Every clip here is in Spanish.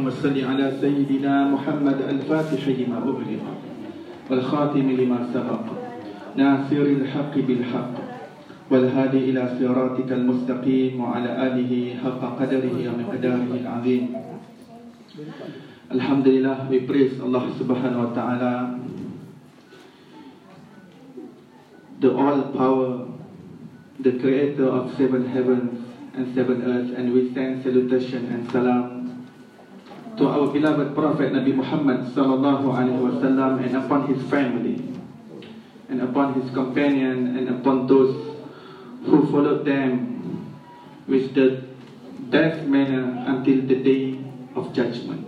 اللهم صل على سيدنا محمد الفاتح لما أغلق والخاتم لما سبق ناصر الحق بالحق والهادي إلى صراطك المستقيم وعلى آله حق قدره ومقداره العظيم. Alhamdulillah, we praise Allah subhanahu wa ta'ala, the all power, the creator of 7 heavens and 7 earths, and we send salutation and salam to our beloved Prophet Nabi Muhammad sallallahu alaihi wasallam, and upon his family, and upon his companion, and upon those who followed them with the best manner until the day of judgment.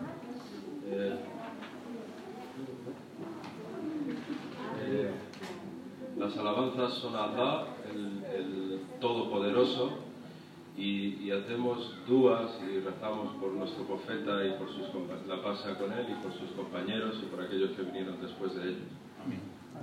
Las alabanzas son a Allah, el Todopoderoso, y hacemos dúas y rezamos por nuestro profeta y por la paz sea con él y por sus compañeros y por aquellos que vinieron después de ellos. Amén.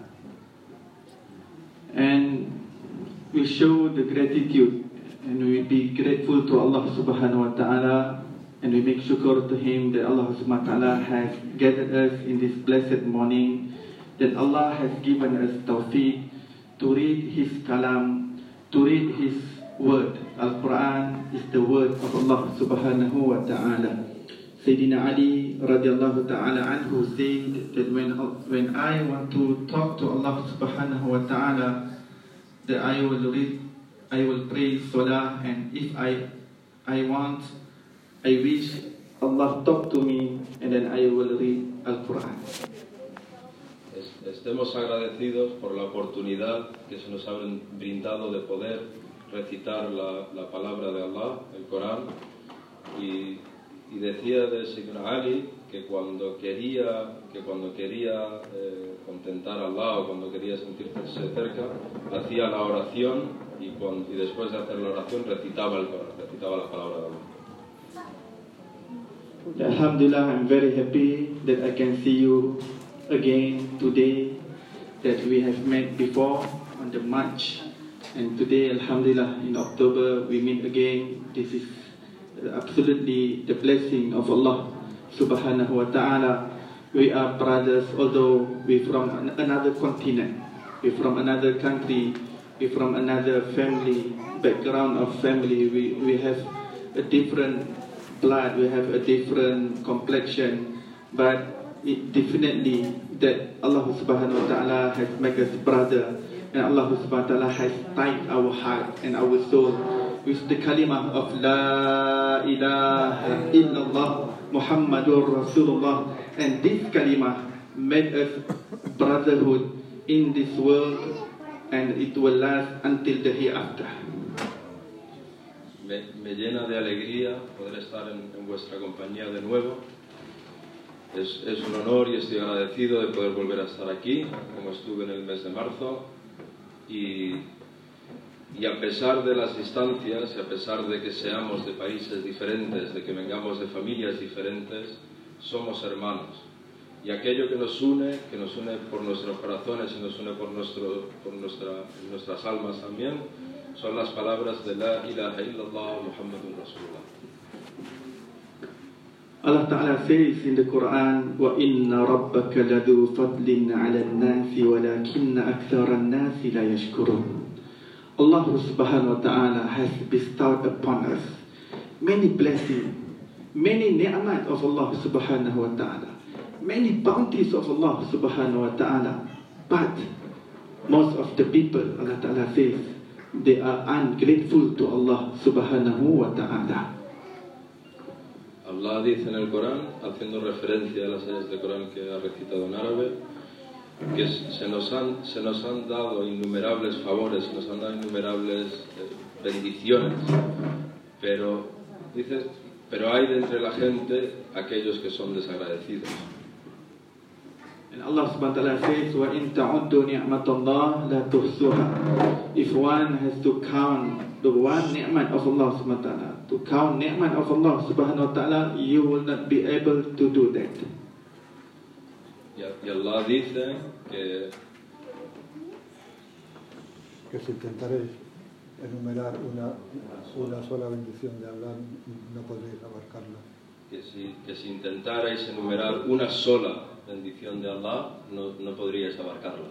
And we show the gratitude, and we be grateful to Allah subhanahu wa ta'ala, and we make shukr to him that Allah subhanahu wa ta'ala has gathered us in this blessed morning, that Allah has given us tawfiq to read his kalam, to read his word. Al-Quran is the word of Allah subhanahu wa ta'ala. Sayyidina Ali radiallahu ta'ala anhu said that when I want to talk to Allah subhanahu wa ta'ala, that I will read, I will pray salah, and if I wish Allah talk to me, and then I will read Al-Quran. Estemos agradecidos por la oportunidad que se nos ha brindado de poder recitar la palabra de Allah, el Corán, y decía de Sayyidina Ali que cuando quería contentar a Allah o cuando quería sentirse cerca, hacía la oración y después de hacer la oración recitaba el Corán, recitaba la palabra de Allah. Alhamdulillah, I'm very happy that I can see you again today, that we have met before on the March, and today, Alhamdulillah, in October we meet again. This is absolutely the blessing of Allah subhanahu wa ta'ala. We are brothers, although we're from another continent, we're from another country, we're from another family, background of family. We have a different blood, we have a different complexion, but it definitely that Allah subhanahu wa ta'ala has made us brother, and Allah subhanahu wa ta'ala has tied our heart and our soul with the kalimah of La ilaha illallah Muhammadur Rasulullah, and this kalimah made us brotherhood in this world, and it will last until the hereafter. Me llena de alegría poder estar en vuestra compañía de nuevo. Es un honor y estoy agradecido de poder volver a estar aquí, como estuve en el mes de marzo, y a pesar de las distancias, y a pesar de que seamos de países diferentes, de que vengamos de familias diferentes, somos hermanos. Y aquello que nos une por nuestros corazones y nos une por nuestras almas también, son las palabras de La ilaha illallah Muhammadur Rasulullah. Allah Ta'ala says in the Quran, وَإِنَّ رَبَّكَ لَذُو فَضْلٍ عَلَى النَّاسِ وَلَكِنَّ أَكْثَرَ النَّاسِ لَا يَشْكُرُونَ. Allah subhanahu wa ta'ala has bestowed upon us many blessings, many ni'mat of Allah subhanahu wa ta'ala, many bounties of Allah subhanahu wa ta'ala, but most of the people, Allah Ta'ala says, they are ungrateful to Allah subhanahu wa ta'ala. Allah dice en el Corán, haciendo referencia a las ayas del Corán que ha recitado en árabe, que se nos han dado innumerables favores, se nos han dado innumerables bendiciones, pero hay de entre la gente aquellos que son desagradecidos. And Allah subhanahu wa ta'ala says, وَإِن تَعُدُّوا نِعْمَةَ اللَّهِ لَا تُحْصُوهَا. If one has to count the one ni'mat of Allah subhanahu wa ta'ala, to count ni'mat of Allah subhanahu wa ta'ala, you will not be able to do that. Y Allah dice que si intentaréis enumerar una sola bendición de Allah, no podréis abarcarla. que si intentarais enumerar una sola bendición de Allah, no podríais abarcarla.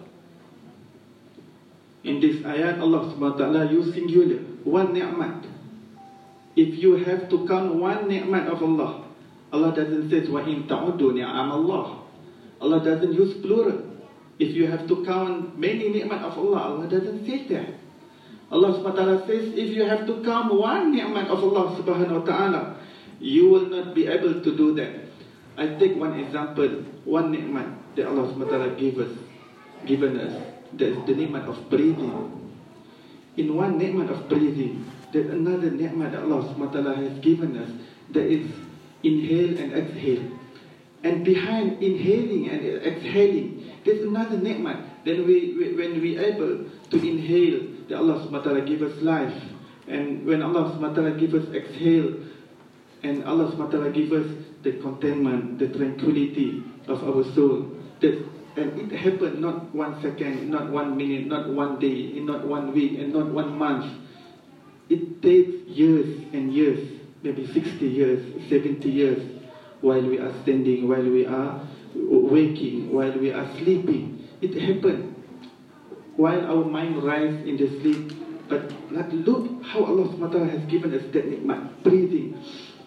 In this ayat, Allah subhanahu wa ta'ala use singular, one ni'mat. If you have to count one ni'mat of Allah, Allah doesn't say, وَإِن تَعُدُّوا نِعَمَ اللَّهِ. Allah doesn't use plural. If you have to count many ni'mat of Allah, Allah doesn't say that. Allah subhanahu wa ta'ala says, if you have to count one ni'mat of Allah subhanahu wa ta'ala, you will not be able to do that. I take one example, one ni'mat that Allah subhanahu wa ta'ala given us. That's the ni'mat of breathing. In one ni'mat of breathing, there's another ni'mat that Allah subhanahu wa ta'ala has given us, that is inhale and exhale. And behind inhaling and exhaling, there's another ni'mat. Then when we able to inhale, that Allah subhanahu wa ta'ala give us life. And when Allah subhanahu wa ta'ala give us exhale, and Allah subhanahu wa ta'ala give us the contentment, the tranquility of our soul. And it happened not 1 second, not 1 minute, not 1 day, not 1 week, and not 1 month. It takes years and years, maybe 60 years, 70 years, while we are standing, while we are waking, while we are sleeping. It happened while our mind rises in the sleep. But look how Allah subhanahu wa ta'ala has given us that ni'mat, breathing.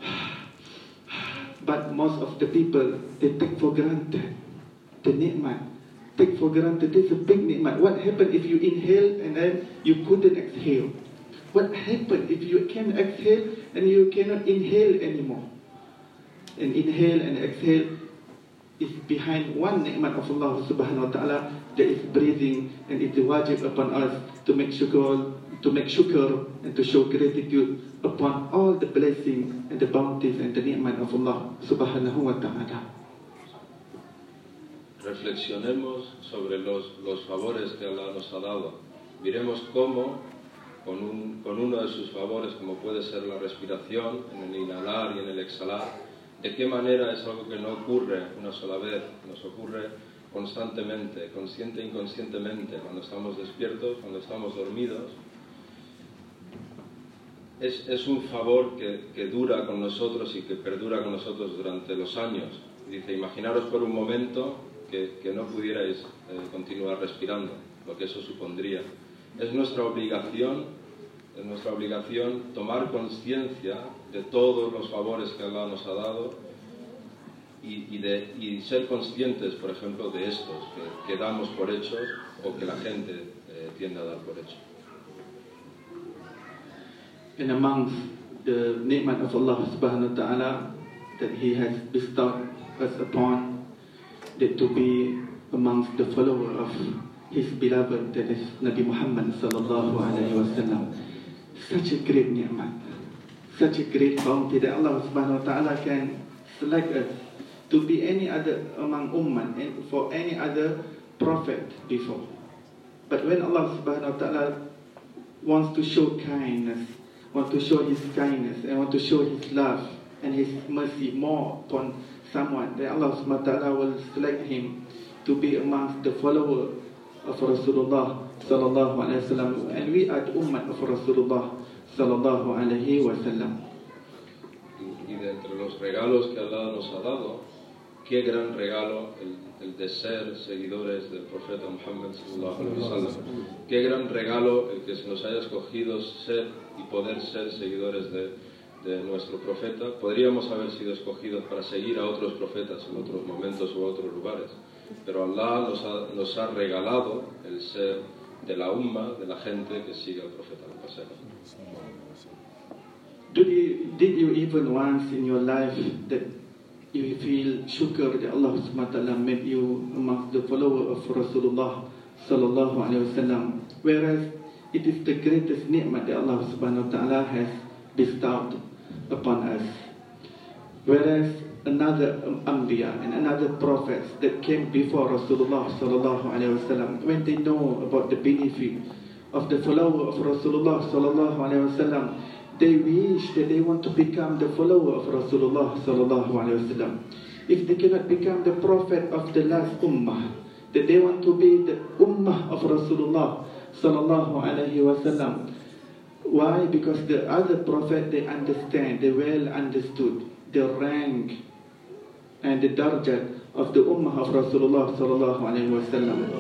But most of the people, they take for granted the ni'mat. Take for granted, this is a big ni'mat. What happened if you inhale and then you couldn't exhale? What happened if you can exhale and you cannot inhale anymore? And inhale and exhale is behind one ni'mat of Allah subhanahu wa ta'ala, that is breathing, and it is wajib upon us to make shukr and to show gratitude upon all the blessings and the bounties and the ni'mat of Allah subhanahu wa ta'ala. Reflexionemos sobre los favores que Allah nos ha dado. Miremos cómo, con uno de sus favores, como puede ser la respiración, en el inhalar y en el exhalar, de qué manera es algo que no ocurre una sola vez, nos ocurre constantemente, consciente e inconscientemente, cuando estamos despiertos, cuando estamos dormidos. Es un favor que dura con nosotros y que perdura con nosotros durante los años. Dice, imaginaros por un momento que no pudierais continuar respirando, lo que eso supondría. Es nuestra obligación tomar conciencia de todos los favores que Allah nos ha dado y ser conscientes, por ejemplo, de estos que damos por hechos o que la gente tiende a dar por hechos. And amongst the ni'mat of Allah subhanahu wa ta'ala that He has bestowed us upon, that to be amongst the follower of His beloved, that is Nabi Muhammad sallallahu alayhi wa sallam. Such a great ni'mat, such a great bounty that Allah subhanahu wa ta'ala can select us to be any other among ummah and for any other prophet before. But when Allah subhanahu wa ta'ala wants to show kindness, want to show His kindness and want to show His love and His mercy more upon someone, then Allah subhanahu wa ta'ala will select him to be amongst the follower of Rasulullah sallallahu alaihi wasallam, and we are the ummah of Rasulullah sallallahu alaihi wasallam. Y de entre los regalos que Allah nos ha dado, qué gran regalo el de ser seguidores del profeta Muhammad sallallahu alaihi wasallam. Qué gran regalo el que se nos haya escogido ser y poder ser seguidores de nuestro profeta. Podríamos haber sido escogidos para seguir a otros profetas en otros momentos o otros lugares, pero Allah nos ha regalado el ser de la umma, de la gente que sigue al profeta. Did you even once in your life that you feel shukr that Allah subhanahu wa ta'ala made you amongst the follower of Rasulullah sallallahu alaihi wasallam, whereas it is the greatest ni'mat that Allah subhanahu wa ta'ala has bestowed upon us, whereas another Anbiya and another prophets that came before Rasulullah sallallahu alaihi wasallam, when they know about the benefit of the follower of Rasulullah sallallahu alaihi wasallam, they wish that they want to become the follower of Rasulullah sallallahu alaihi wasallam. If they cannot become the prophet of the last ummah, that they want to be the ummah of Rasulullah sallallahu alaihi wasallam. Why? Because the other prophet, they understand, they well understood the rank and the darjat of the Ummah of Rasulullah sallallahu alaihi wasallam.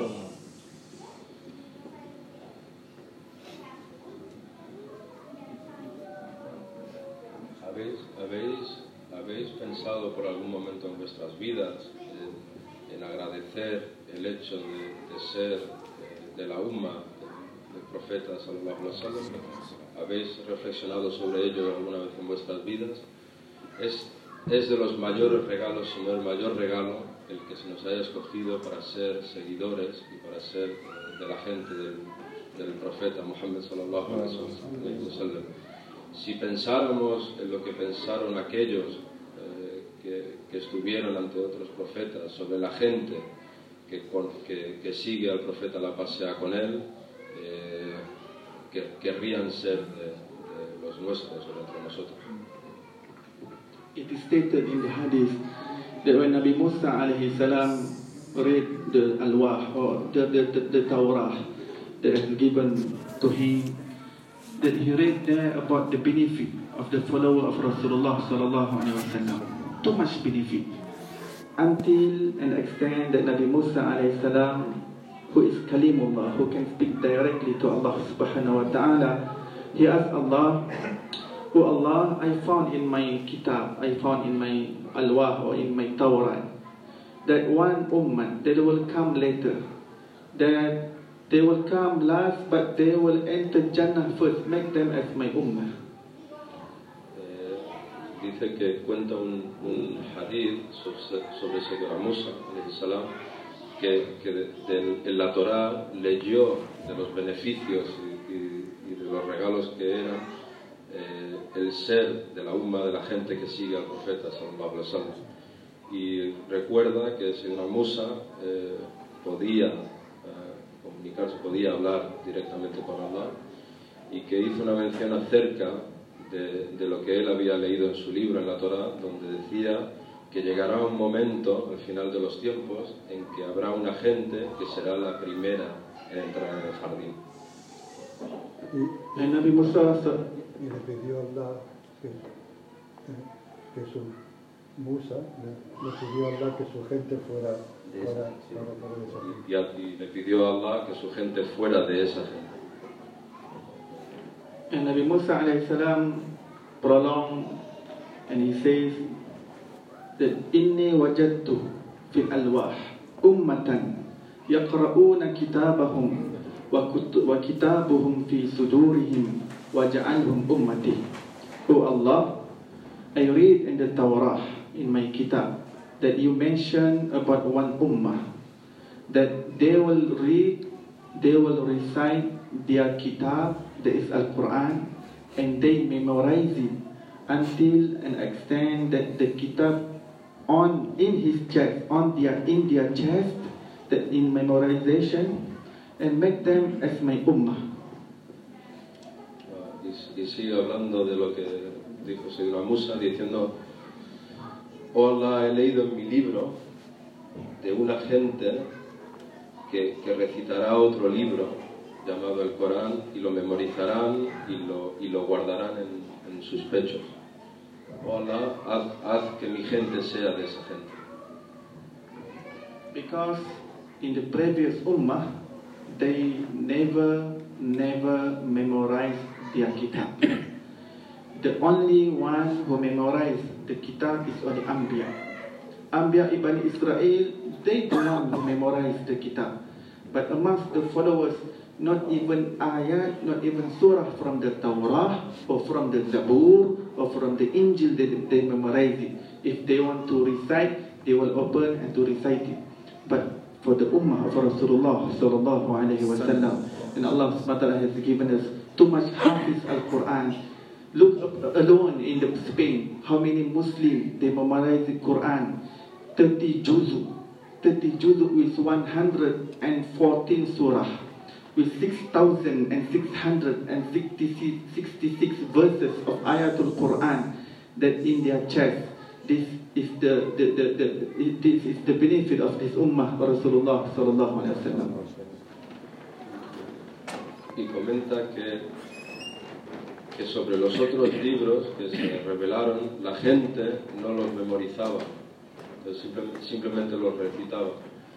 ¿Habéis pensado por algún momento en vuestras vidas en agradecer el hecho de ser de la Ummah del Profeta sallallahu alaihi wasallam? ¿Habéis reflexionado sobre ello alguna vez en vuestras vidas? Es de los mayores regalos, si no el mayor regalo, el que se nos haya escogido para ser seguidores y para ser de la gente del Profeta Muhammad sallallahu alaihi wasallam. Si pensáramos en lo que pensaron aquellos que estuvieron ante otros profetas sobre la gente que sigue al profeta, la paz sea con él, que querrían ser de los nuestros o de entre nosotros. It is stated in the hadith that when Nabi Musa alayhi salam read the Alwah or the Torah that is given to him, that he read there about the benefit of the follower of Rasulullah sallallahu alaihi wasallam. Too much benefit, until an extent that Nabi Musa alayhi salam, who is Kalimullah, who can speak directly to Allah subhanahu wa ta'ala, he asked Allah, "Oh Allah, I found in my kitab, I found in my Alwah or in my Torah, that one ummah that will come later, that they will come last, but they will enter Jannah first. Make them as my ummah." Dice que cuenta un hadith sobre Sayyidina Musa, salam, que en la Torá leyó de los beneficios y de los regalos que era el ser de la umma de la gente que sigue al profeta sallallahu alaihi wasallam. Y recuerda que Sayyidina Musa podía comunicarse, podía hablar directamente con Allah, y que hizo una mención acerca de lo que él había leído en su libro, en la Torá, donde decía que llegará un momento, al final de los tiempos, en que habrá una gente que será la primera en entrar en el jardín. Y le pidió a Allah que su Musa le pidió a Allah que su gente fuera para esa gente. Y le pidió a Allah que su gente fuera de esa gente. And Nabi Musa alayhi salam prolonged, and he says that inni wajadtu fil alwah ummatan yaqra'una kitabahum wa kitabuhum fi sudurihim waj'alhum ummati. Oh Allah, I read in the Torah, in my kitab, that you mention about one ummah, that they will read, they will recite their kitab, that is Al-Quran, and they memorize it until an extent that the kitab in his chest, in their chest, that in memorization, and make them as my ummah. Y sigue hablando de lo que dijo Sayyidina Musa, diciendo: oh Allah, he leído en mi libro de una gente que recitará otro libro llamado el Corán, y lo memorizarán y lo guardarán en sus pechos. Oh Allah, haz que mi gente sea de esa gente. Because in the previous ummah, they never memorized their kitab. The only one who memorized the kitab is only Anbiya. Anbiya ibn Israel, they do not memorize the kitab. But amongst the followers, not even ayat, not even surah from the Torah or from the Zabur or from the Injil, they memorize it. If they want to recite, they will open and to recite it. But for the ummah of Rasulullah sallallahu alaihi wasallam, and Allah subhanahu wa ta'ala has given us too much hafiz al-Quran. Look alone in the Spain, how many Muslims they memorize the Quran, 30 juzu. 30 juzu is 114 surah, with 6,666 verses of ayatul Quran that in their chest. This is the benefit of this ummah of Rasulullah sallallahu alaihi wasallam. Y comenta que sobre los otros libros que se revelaron, la gente no los memorizaba, entonces simplemente los recitaba.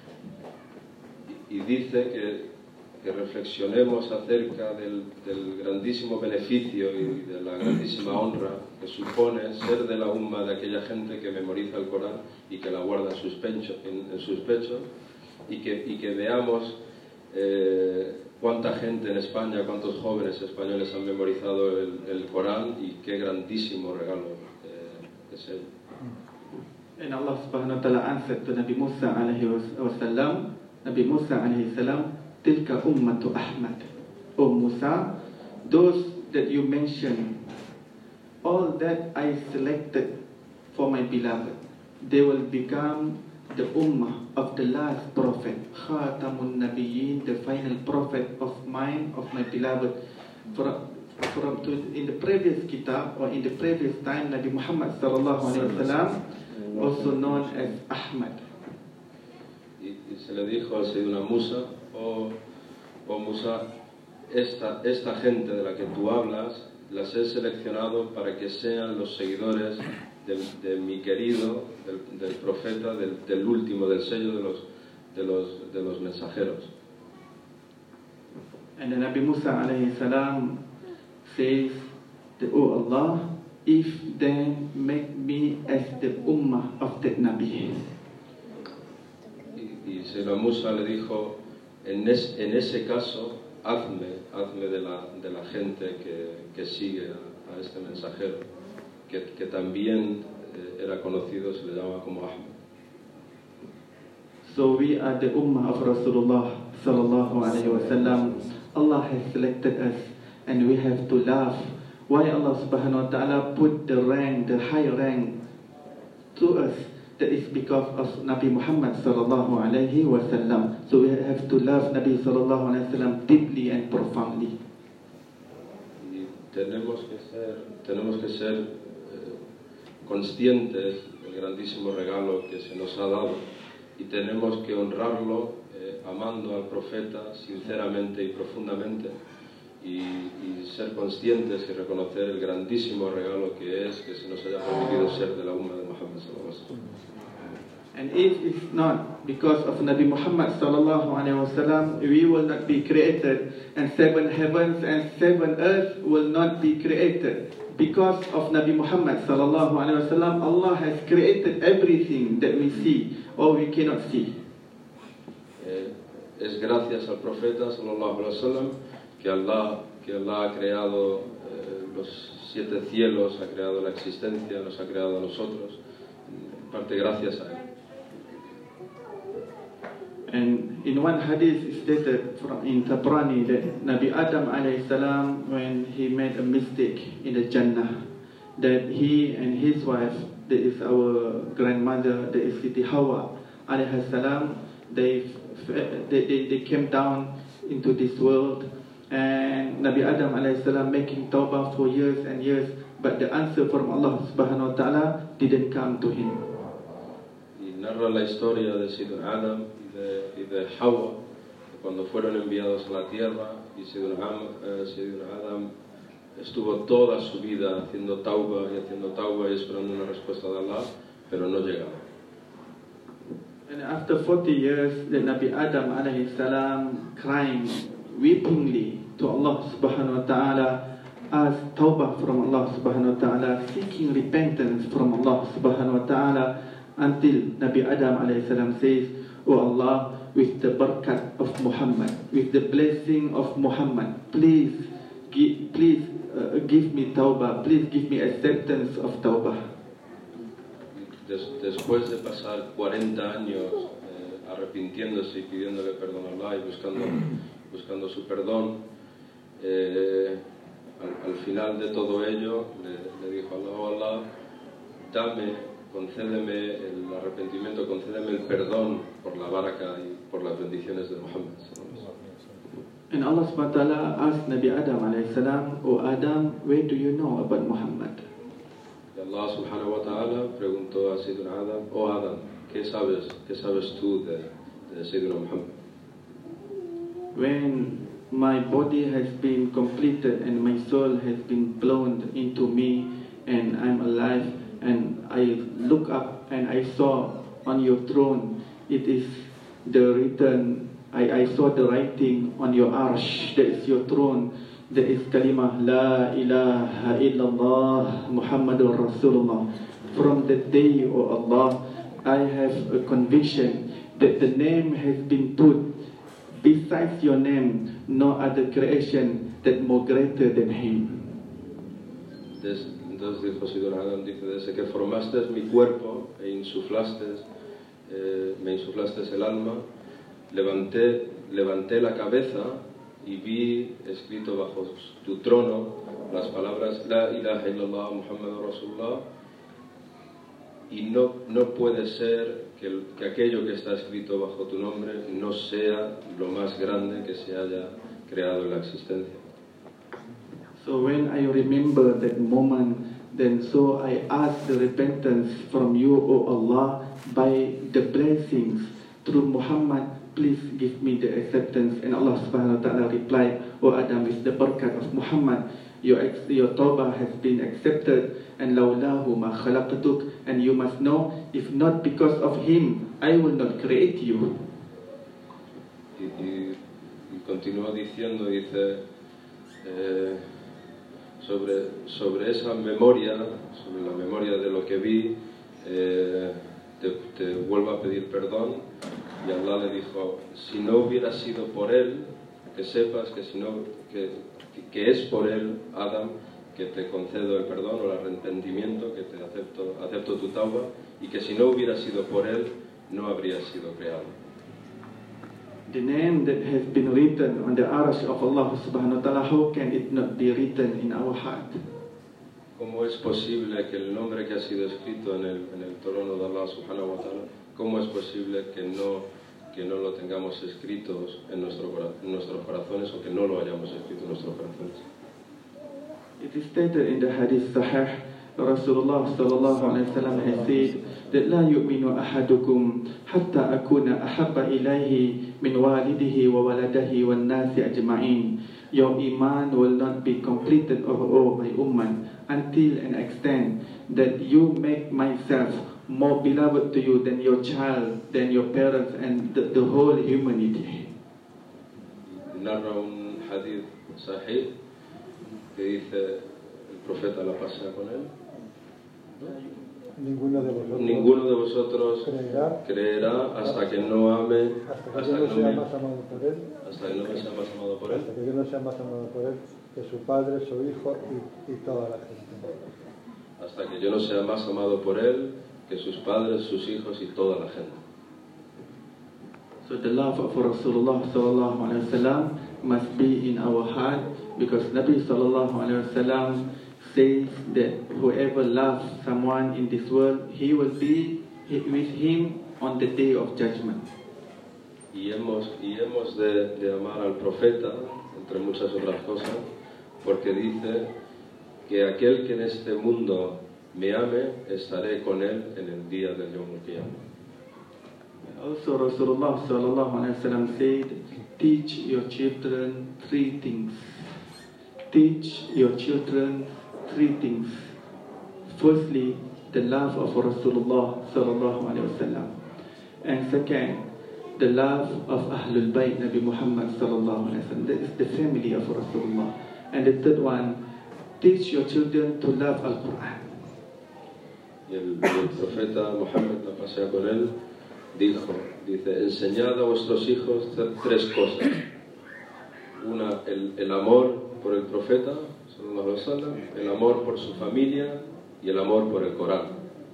Y dice que reflexionemos acerca del grandísimo beneficio y de la grandísima honra que supone ser de la umma de aquella gente que memoriza el Corán y que la guarda en sus pechos, y que veamos cuánta gente en España, cuántos jóvenes españoles han memorizado el Corán y qué grandísimo regalo es él. And Allah subhanahu wa ta'ala answered to Nabi Musa alayhi wasallam, Nabi Musa alayhi salam, Tilka ummatu Ahmad. O Musa, those that you mentioned, all that I selected for my beloved, they will become the ummah of the last prophet, Khatamun Nabiyyin, the final prophet of mine, of my beloved. In the previous kitab, or in the previous time, Nabi Muhammad sallallahu alayhi wa sallam, also known as Ahmad. Y se le dijo al Sayyidina Musa, oh Musa, esta gente de la que tú hablas, las he seleccionado para que sean los seguidores de mi querido, del profeta, del último, del sello de los mensajeros. And Nabi Musa alayhi salam says, "O Allah, if then make me as the ummah of that Nabi." Y Sayyidina Musa le dijo, en ese caso, hazme de la gente que sigue a este mensajero, que también era conocido, se le llama como Ahmed. So we are the ummah of Rasulullah sallallahu alayhi wa sallam. Allah has selected us, and we have to laugh. Why Allah subhanahu wa ta'ala put the high rank to us? That is because of Nabi Muhammad sallallahu alayhi wa sallam. So we have to love Nabi sallallahu alayhi wa sallam deeply and profoundly. Y tenemos que ser conscientes del grandísimo regalo que se nos ha dado, y tenemos que honrarlo amando al profeta sinceramente y profundamente, y ser conscientes y reconocer el grandísimo regalo que es que se nos haya permitido ser de la umma de Muhammad sallallahu alaihi wasallam. And if it's not because of Nabi Muhammad sallallahu alaihi wasallam, we will not be created, and 7 heavens and 7 earths will not be created. Because of Nabi Muhammad sallallahu alaihi wasallam, Allah has created everything that we see or we cannot see. Es gracias al profeta sallallahu alaihi wasallam que Allah ha creado los 7 cielos, ha creado la existencia, nos ha creado a nosotros, en parte gracias a él. And in one hadith stated in Tabrani that Nabi Adam alayhi salam, when he made a mistake in the Jannah, that he and his wife, that is our grandmother, that is Siti Hawa alayhi salam, they came down into this world, and Nabi Adam alayhi salam making tawbah for years and years, but the answer from Allah subhanahu wa ta'ala didn't come to him. Y narra la historia de Sayyidina Adam y de Hawa, cuando fueron enviados a la tierra, y Sayyidina Adam estuvo toda su vida haciendo tauba y esperando una respuesta de Allah, pero no llegaba. And after 40 years, the Nabi Adam alayhi salam crying weepingly to Allah subhanahu wa ta'ala, asked tawbah from Allah subhanahu wa ta'ala, seeking repentance from Allah subhanahu wa ta'ala, until Nabi Adam alayhi salam says, "O Allah, with the barakat of Muhammad, with the blessing of Muhammad, please give me tawbah, please give me acceptance of tawbah." Después de pasar 40 años arrepintiéndose y pidiéndole perdón a Allah y buscando su perdón, al final de todo ello le dijo a Allah: "Oh Allah, concédeme el arrepentimiento, concédeme el perdón por la baraka y por las bendiciones de Muhammad." And Allah subhanahu wa ta'ala asked Nabi Adam alayhi salam, "O Adam, where do you know about Muhammad?" Y Allah subhanahu wa ta'ala preguntó a Sayyidina Adam: "Oh Adam, ¿qué sabes tú de Sayyidina Muhammad?" When my body has been completed and my soul has been blown into me and I'm alive, and I look up and I saw on your throne, it is the written, I saw the writing on your arsh, that is your throne, there is kalimah La ilaha illallah Muhammadur Rasulullah. From that day, O Allah, I have a conviction that the name has been put besides your name, no other creation that more greater than him. Entonces dijo Sidur Adam, dice, desde que formaste mi cuerpo e me insuflaste el alma, levanté la cabeza y vi escrito bajo tu trono las palabras La ilaha illallah Muhammadur Rasulullah, y no puede ser que aquello que está escrito bajo tu nombre no sea lo más grande que se haya creado en la existencia. So when I remember that moment, then so I ask the repentance from you, O Allah, by the blessings through Muhammad, please give me the acceptance. And Allah subhanahu wa ta'ala replied, O Adam, with the barakat of Muhammad, your tawbah has been accepted, and lawlahu ma khalaqtuk, and you must know, if not because of him, I will not create you. Y continúa diciendo, dice, sobre esa memoria, sobre la memoria de lo que vi, te vuelvo a pedir perdón. Y Allah le dijo, si no hubiera sido por él, que sepas que es por él, Adam, que te concedo el perdón o el arrepentimiento, que te acepto tu tauba, y que si no hubiera sido por él, no habría sido creado. The name that has been written on the arsh of Allah subhanahu wa ta'ala, how can it not be written in our heart? ¿Cómo es posible que el nombre que ha sido escrito en el trono de Allah subhanahu wa ta'ala, cómo es posible que no lo tengamos escritos en nuestros corazones, o que no lo hayamos escrito en nuestros corazones? It is stated in the hadith Sahih, Rasulullah sallallahu alayhi wa sallam has said that لا يؤمن أحدكم حتى أكون أحب إليه من والده وولده والناس أجمعين. Your iman will not be completed, O my ummah, until an extent that you make myself more beloved to you than your child, than your parents, and the whole humanity. Narra un hadith sahih que dice el profeta, la pasea con él, Ninguno de vosotros creerá hasta que no ame, hasta que no sea más amado por él, hasta que no sea más amado por él, hasta que no sea más amado por él que su padre, su hijo y toda la gente. Hasta que yo no sea más amado por él que sus padres, sus hijos y toda la gente. So the love of Rasulullah sallallahu alaihi wasallam must be in our heart, because Nabi sallallahu alaihi wasallam says that whoever loves someone in this world, he will be with him on the day of judgment. Y hemos de amar al profeta, entre muchas otras cosas, porque dice que aquel que en este mundo me ame, estaré con él en el día del Yom Qiyamah. Also Rasulullah sallallahu alaihi wasallam said, teach your children three things. Teach your children three things. Firstly, the love of Rasulullah sallallahu alaihi wasallam, and second, the love of Ahlul Bayt Nabi Muhammad sallallahu alaihi wasallam. That is the family of Rasulullah. And the third one, teach your children to love Al-Quran. Y el profeta Muhammad, la pasea con él, dice, enseñad a vuestros hijos tres cosas. Una, el amor por el profeta, sallallahu alaihi wasallam, el amor por su familia y el amor por el Corán.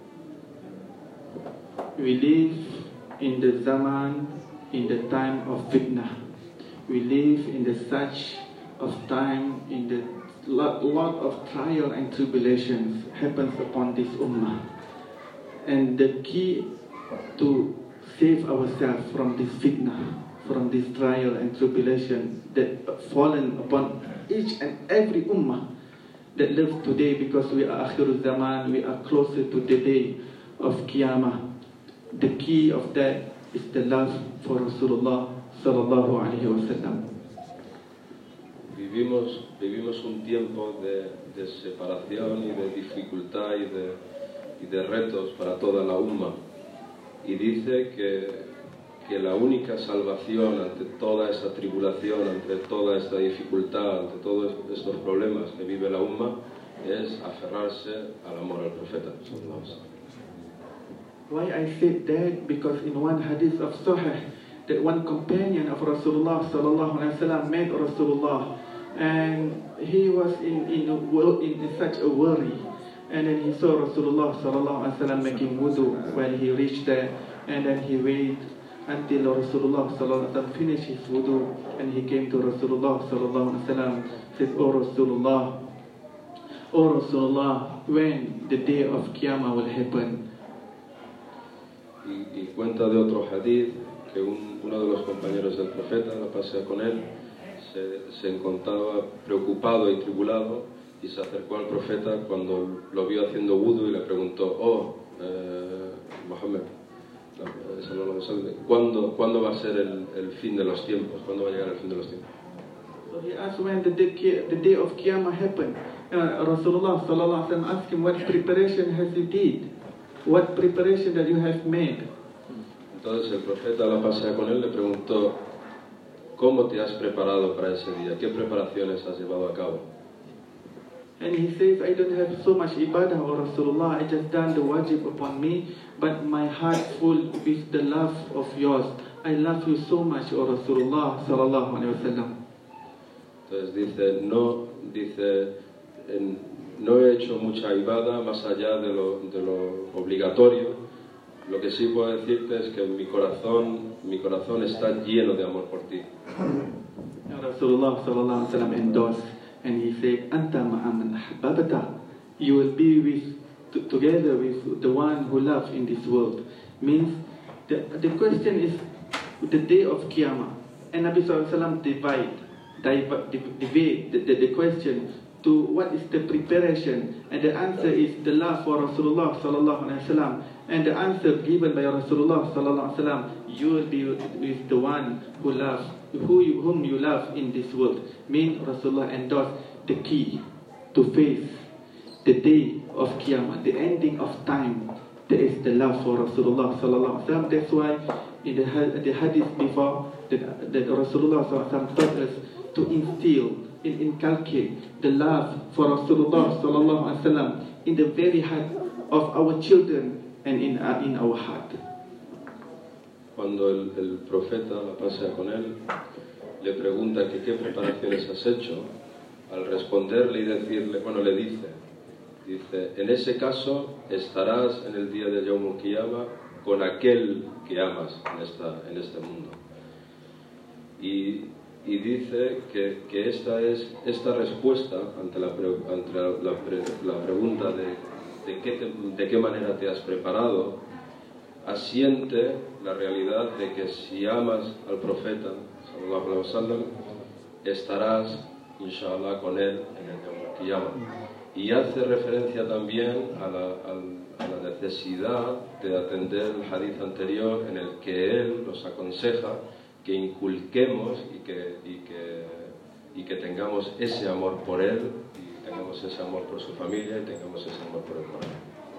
We live in the zaman, in the time of fitna. We live in the such of time, in the lot of trial and tribulations happens upon this ummah. And the key to save ourselves from this fitna, from this trial and tribulation that fallen upon each and every ummah that lives today, because we are akhirul zaman, we are closer to the day of Qiyamah. The key of that is the love for Rasulullah sallallahu alaihi wasallam. vivimos un tiempo de separación y de dificultad y de retos para toda la umma. Y dice que la única salvación ante toda esta tribulación, ante toda esta dificultad, ante todos estos problemas que vive la umma, es aferrarse al amor al profeta. Why I said that? Because in one hadith of Sahih, that one companion of Rasulullah sallallahu alaihi wasallam met Rasulullah, and he was in such a worry, and then he saw Rasulullah sallallahu alaihi wasallam making wudu. When he reached there, and then he waited until Rasulullah sallallahu alaihi wasallam finished his wudu, and he came to Rasulullah sallallahu alaihi wasallam, said, "Oh Rasulullah, when the day of Qiyamah will happen?" Y cuenta de otro hadith que uno de los compañeros del profeta, la pasea con él, se encontraba preocupado y tribulado y se acercó al profeta cuando lo vio haciendo wudu y le preguntó: Mohammed, ¿cuándo va a ser el fin de los tiempos? ¿Cuándo va a llegar el fin de los tiempos? So he asked when the day of Qiyamah happened. Rasulullah sallallahu alaihi wasallam asked him, what preparation has you did? What preparation that you have made? Entonces el profeta, la pasea con él, le preguntó: ¿cómo te has preparado para ese día? ¿Qué preparaciones has llevado a cabo? And he says, I don't have so much ibadah, O Rasulullah, I just done the wajib upon me, but my heart full with the love of yours. I love you so much, O Rasulullah sallallahu alaihi wasallam. Entonces no he hecho mucha ibadah más allá de lo obligatorio. Lo que sí puedo decirte es que mi corazón está lleno de amor por ti. Rasulullah sallallahu alaihi wasallam endorsed, and he said, "Anta ma'a man ahbabta." You will be together with the one who loves in this world. Means the question is the day of Qiyamah, and Nabi sallallahu alaihi wasallam divide the question to what is the preparation, and the answer is the love for Rasulullah sallallahu alaihi wasallam. And the answer given by Rasulullah sallallahu alaihi wasallam, you will be with the one whom you love in this world. Mean Rasulullah endorsed the key to face the day of Qiyamah, the ending of time. There is the love for Rasulullah sallallahu alaihi wasallam. That's why in the hadith before that Rasulullah sallallahu alaihi wasallam taught us to instill, inculcate the love for Rasulullah sallallahu alaihi wasallam in the very heart of our children and in our heart. Cuando el profeta, la pasea con él, le pregunta que qué preparaciones has hecho, al responderle y decirle, le dice, en ese caso estarás en el día de Yawm al-Qiyamah con aquel que amas en este mundo. Y dice que esta respuesta ante la pregunta de qué manera te has preparado, asiente la realidad de que si amas al profeta sallallahu alaihi wasallam, estarás inshallah con él en el Yawm al-Qiyamah. Y hace referencia también a la necesidad de atender el hadith anterior en el que él nos aconseja que inculquemos y que tengamos ese amor por él, y tengamos ese amor por su familia, y tengamos ese amor por el Corán.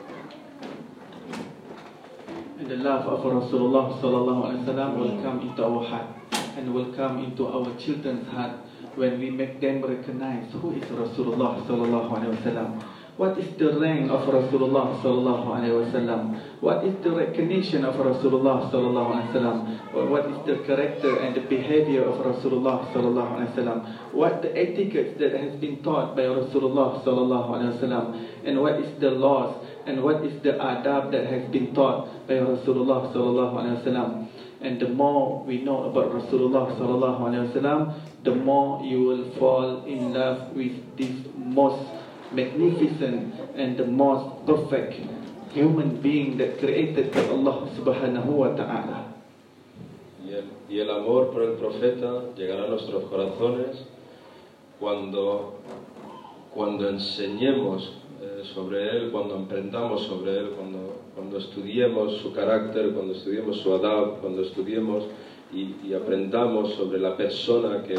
And the love of Rasulullah sallallahu alaihi wasallam will come into our heart and will come into our children's heart when we make them recognize who is Rasulullah sallallahu alaihi wasallam. What is the rank of Rasulullah sallallahu alaihi wasallam? What is the recognition of Rasulullah sallallahu alaihi wasallam? What is the character and the behavior of Rasulullah sallallahu alaihi wasallam? What the etiquette that has been taught by Rasulullah sallallahu alaihi wasallam? And what is the laws and what is the adab that has been taught by Rasulullah sallallahu alaihi wasallam? And the more we know about Rasulullah sallallahu alaihi wasallam, the more you will fall in love with this most magnificent and the most perfect human being that created by Allah subhanahu wa ta'ala. Y el amor por el profeta llegará a nuestros corazones cuando enseñemos sobre él, cuando aprendamos sobre él, cuando estudiemos su carácter, cuando estudiemos su adab, cuando estudiemos y aprendamos sobre la persona que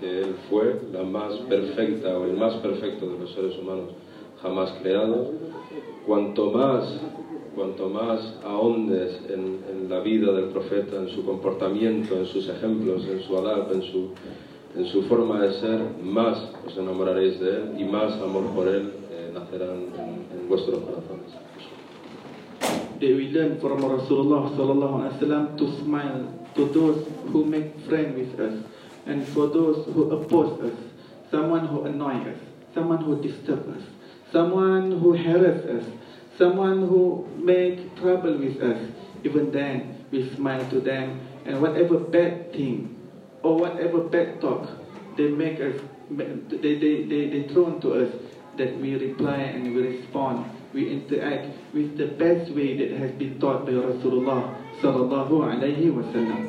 que Él fue la más perfecta o el más perfecto de los seres humanos jamás creados. Cuanto más ahondes en la vida del profeta, en su comportamiento, en sus ejemplos, en su adab, en su forma de ser, más os enamoraréis de Él y más amor por Él nacerá en vuestros corazones. That we learn from Rasulullah sallallahu alaihi wasallam to smile to those who make friends with us, and for those who oppose us, someone who annoys us, someone who disturbs us, someone who harasses us, someone who make trouble with us. Even then, we smile to them, and whatever bad thing or whatever bad talk they make us, they throw to us, that we reply and we respond. We interact with the best way that has been taught by Rasulullah sallallahu alaihi wasallam.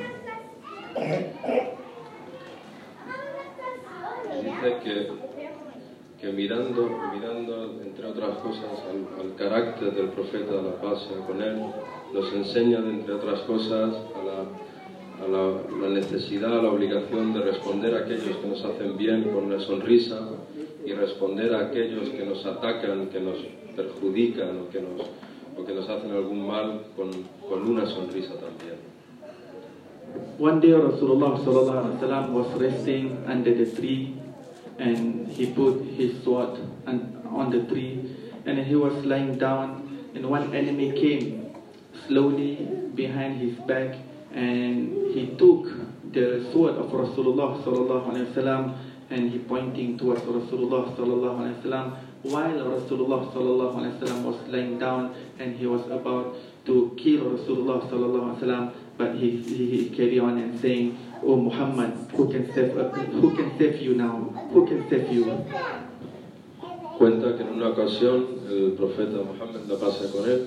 Dice que mirando entre otras cosas al carácter del profeta, la paz sea con él, nos enseña entre otras cosas a la necesidad, a la obligación de responder a aquellos que nos hacen bien con una sonrisa y responder a aquellos que nos atacan, que nos perjudican o que nos hacen algún mal con una sonrisa también. One day Rasulullah sallallahu alaihi wasallam was resting under the tree, and he put his sword on the tree, and he was lying down, and one enemy came slowly behind his back, and he took the sword of Rasulullah sallallahu alaihi wasallam, and he pointing towards Rasulullah sallallahu alaihi wasallam, while Rasulullah sallallahu alaihi wasallam was lying down and he was about to kill Rasulullah sallallahu alaihi wasallam, but he carried on and saying, "Oh Muhammad, who can save you now? Who can save you?" Cuenta que en una ocasión el profeta Muhammad, la paz sea con él,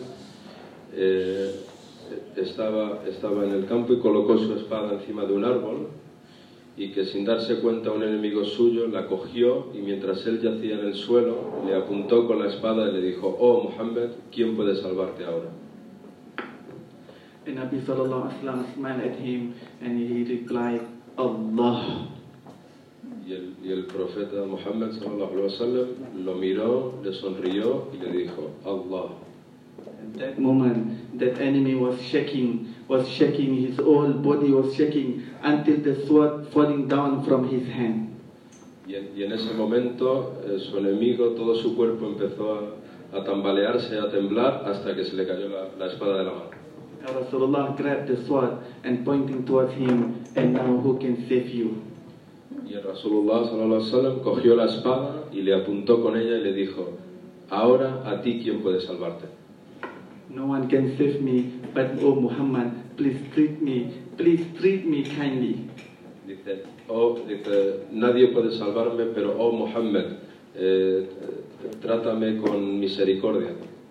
estaba en el campo y colocó su espada encima de un árbol, y que sin darse cuenta un enemigo suyo la cogió, y mientras él yacía en el suelo le apuntó con la espada y le dijo: "Oh Muhammad, ¿quién puede salvarte ahora?" And Nabi sallallahu alaihi wasallam smiled at him and he replied, "Allah." Y el profeta Muhammad sallallahu alaihi wasallam lo miró, le sonrió y le dijo: "Allah." At that moment, that enemy was shaking, his whole body was shaking until the sword falling down from his hand. Y en ese momento su enemigo, todo su cuerpo empezó a tambalearse, a temblar, hasta que se le cayó la espada de la mano. Rasulullah grabbed the sword and pointing towards him, "And now who can save you?" Y el Rasulullah sallallahu alaihi wasallam cogió la espada y le apuntó con ella y le dijo: "Ahora a ti, ¿quién puede salvarte?" "No one can save me, but oh Muhammad, please treat me kindly." Dice, nadie puede salvarme, pero oh Muhammad, trátame con misericordia.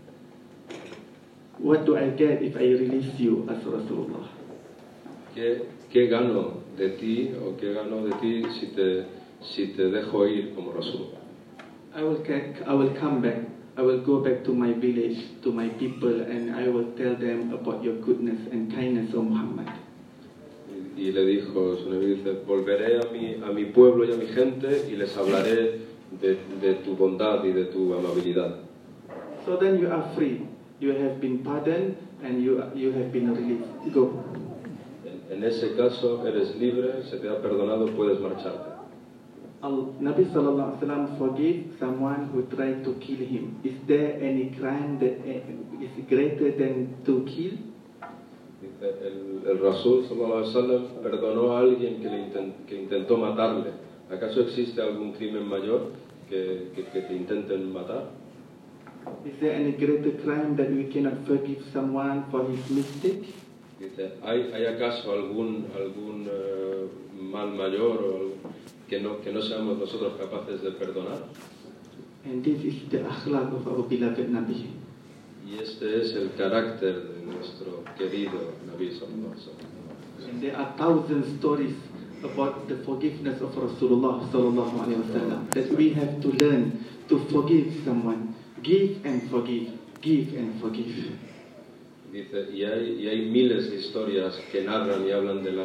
What do I get if I release you as Rasulullah? ¿Qué gano de ti o qué gano de ti si te dejo ir como Rasulullah? I will come back. I will go back to my village, to my people, and I will tell them about your goodness and kindness, O Muhammad. Y le dijo, su enemigo dice, volveré a mi pueblo y a mi gente y les hablaré de tu bondad y de tu amabilidad. So then you are free. You have been pardoned and you have been released. Go. En ese caso eres libre, se te ha perdonado, puedes marcharte. Nabi sallallahu alaihi wasallam forgave someone who tried to kill him. Is there any crime that is greater than to kill? Dice, el Rasul sallallahu alaihi wasallam perdonó a alguien que intentó matarle. ¿Acaso existe algún crimen mayor que te intenten matar? Is there any greater crime that we cannot forgive someone for his mistake? Dice, ¿hay acaso algún mal mayor o que no seamos nosotros capaces de perdonar? And this is the akhlaq of our beloved Nabi. Y este es el carácter de nuestro querido Nabi sallallahu alaihi wasallam. And there are thousand stories about the forgiveness of Rasulullah sallallahu alaihi wasallam that we have to learn to forgive someone. Give and forgive. Give and forgive. Dice, y hay miles de historias que narran y hablan de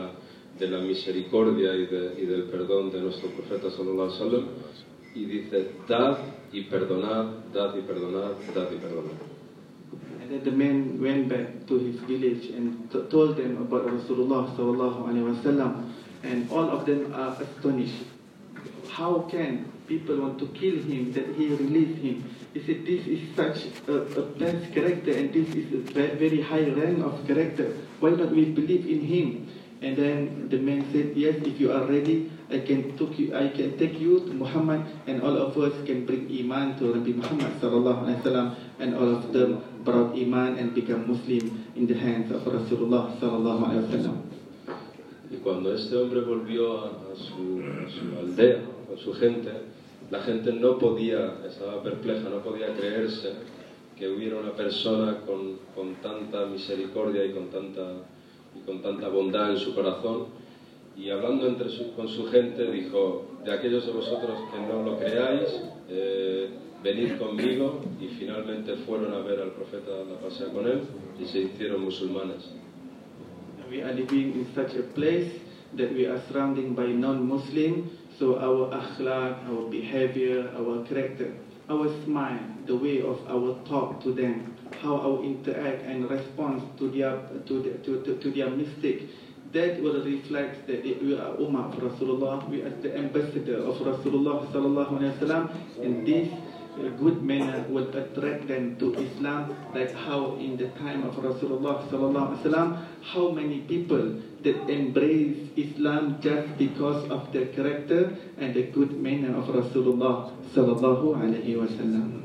la misericordia y del perdón de nuestro profeta sallallahu alaihi wasallam, y dice: dad y perdonad, dad y perdonad, dad y perdonad. And then the man went back to his village and told them about Rasulullah sallallahu alaihi wasallam, and all of them are astonished. How can people want to kill him that he released him? He said, this is such a best character, and this is a very high rank of character. Why not we believe in him? And then the man said, yes, if you are ready, I can take you to Muhammad, and all of us can bring iman to Nabi Muhammad sallallahu alaihi wasallam, and all of them brought iman and become Muslim in the hands of Rasulullah sallallahu alaihi wasallam. Y cuando este hombre volvió a su aldea, a su gente, la gente no podía, estaba perpleja, no podía creerse que hubiera una persona con tanta misericordia y con tanta bondad en su corazón. Y hablando con su gente, dijo: de aquellos de vosotros que no lo creáis, venid conmigo. Y finalmente fueron a ver al profeta, la pasea con él, y se hicieron musulmanes. We are living in such a place that we are surrounded by non-Muslim, so our akhlaq, our behavior, our character, our smile, the way of our talk to them, how our interact and response to their mistake, that will reflect that we are Ummah of Rasulullah, we are the ambassador of Rasulullah sallallahu alaihi wasallam, and this good manner will attract them to Islam, like how in the time of Rasulullah sallallahu alaihi wasallam, how many people that embrace Islam just because of their character and the good manner of Rasulullah sallallahu alaihi wasallam.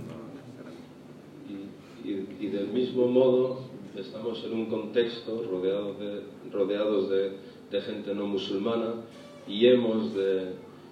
Y del mismo modo estamos en un contexto rodeados de gente no musulmana, y hemos de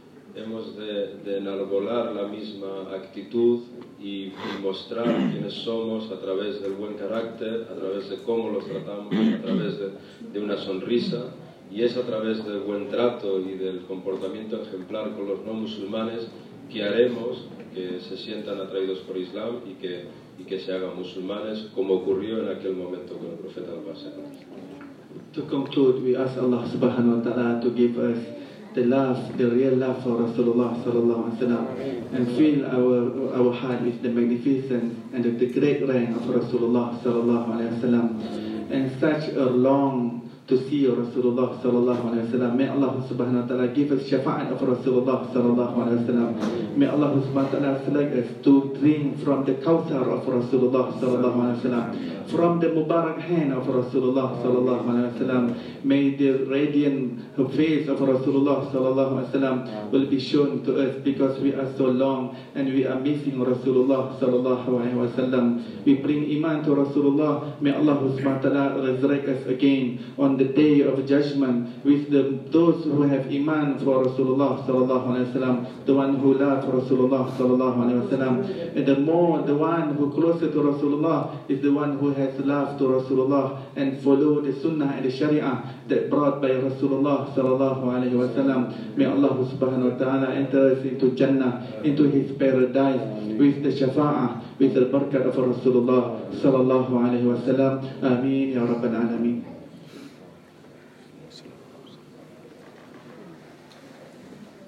enarbolar la misma actitud y mostrar quiénes somos a través del buen carácter, a través de cómo los tratamos, a través de una sonrisa, y es a través del buen trato y del comportamiento ejemplar con los no musulmanes que haremos que se sientan atraídos por Islam y que se hagan musulmanes, como ocurrió en aquel momento con el profeta al-Basir. To conclude, we ask Allah subhanahu wa ta'ala to give us the love, the real love for Rasulullah sallallahu alaihi wasallam, and fill our heart with the magnificence and the great rank of Rasulullah sallallahu alaihi wasallam, and such a long to see Rasulullah sallallahu alaihi wasallam. May Allah subhanahu wa ta'ala give us shafa'at of Rasulullah sallallahu alaihi wasallam. May Allah subhanahu wa ta'ala select us to drink from the Kawthar of Rasulullah sallallahu alaihi wasallam, from the Mubarak hand of Rasulullah sallallahu alaihi wasallam. May the radiant face of Rasulullah sallallahu alaihi wasallam will be shown to us, because we are so long and we are missing Rasulullah sallallahu alaihi wasallam. We bring iman to Rasulullah. May Allah subhanahu wa ta'ala resurrect us again on the day of judgment with those who have iman for Rasulullah sallallahu alaihi wasallam, the one who loves Rasulullah sallallahu alaihi wasallam. And the one who closer to Rasulullah is the one who has love to Rasulullah and follow the sunnah and the sharia that brought by Rasulullah sallallahu alaihi wasallam. May Allah subhanahu wa ta'ala enter us into Jannah, into His paradise with the shafa'ah, with the barakah of Rasulullah sallallahu alaihi wasallam. Ameen ya Rabbal Alameen.